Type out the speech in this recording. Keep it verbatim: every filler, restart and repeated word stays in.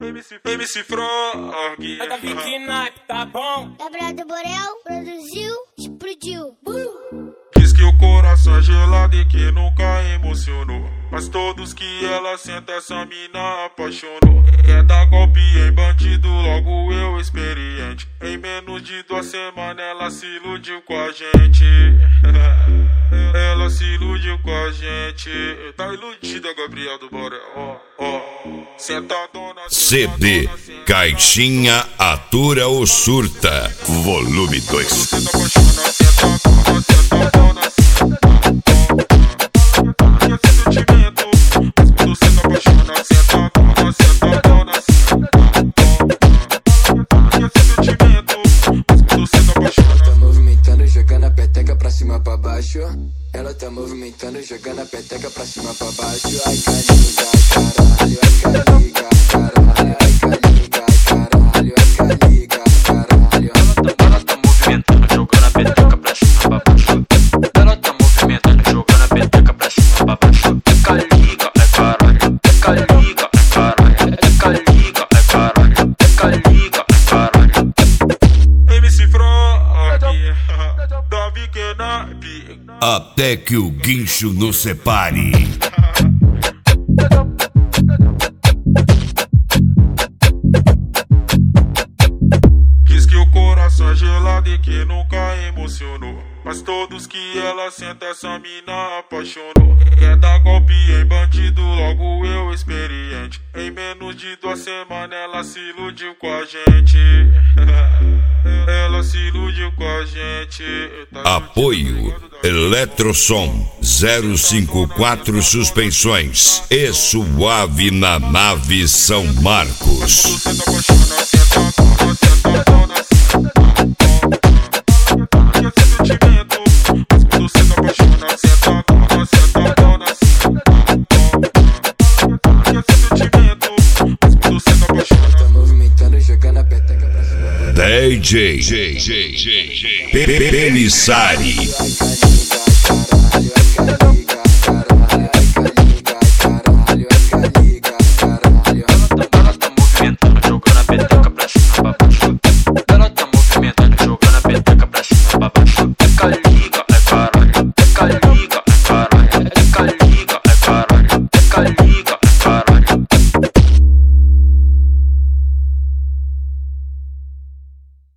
M C, M C Frog. É da Vicky Nike, tá bom? Gabriel do Borel produziu, explodiu. Uh! Diz que o coração é gelado e que nunca emocionou, mas todos que ela senta essa mina apaixonou. Quer dar golpe em bandido, logo eu experiente. Em menos de duas semanas ela se iludiu com a gente. Ela se iludiu com a gente. Tá iludida, Gabriel do Borel. Ó, ó. Sentadona. C D Caixinha Atura ou Surta, volume dois. Ela tá movimentando, jogando a peteca pra cima, pra baixo. Ai, caliga, caralho, ai, caliga, caralho, ai, caliga, caralho, ai, caliga, caralho. Ela tá movimentando, jogando a peteca pra cima, pra baixo. Ela tá movimentando, jogando a peteca pra cima, pra baixo. É caliga, é caralho, é caliga, é caralho, é caliga, é caralho, é caliga, é caralho. M C Frog, da Vicky Nike. Até que o guincho nos separe. Diz que o coração é gelado e que nunca emocionou, mas todos que ela senta essa mina apaixonou. Quer dar golpe em bandido, logo eu experiente. Em menos de duas semanas ela se iludiu com a gente. Ela se iludiu com a gente. Tá Apoio Eletrosom zero cinco quatro Suspensões e Suave na Nave São Marcos. D J Pelissari.